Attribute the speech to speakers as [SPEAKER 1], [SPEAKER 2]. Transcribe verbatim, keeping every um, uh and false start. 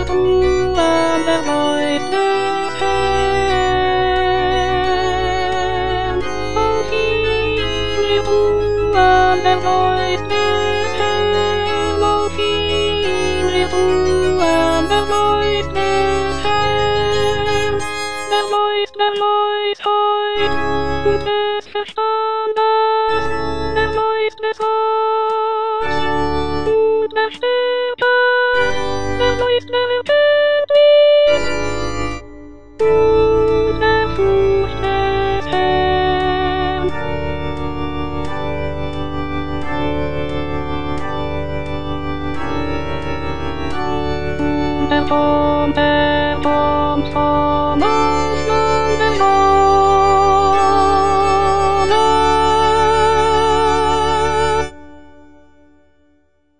[SPEAKER 1] Ruhe an der leuchtenden Herrn. Oh, viele Ruhe an der leuchtenden Herrn. Oh, viele Ruhe an der leuchtenden Herrn. Der Leucht, der Leucht heut und des Verstandes, der Leucht des Gottes und der Stärke, der Leucht der Erkenntnis und der Furcht des Herrn. Der kommt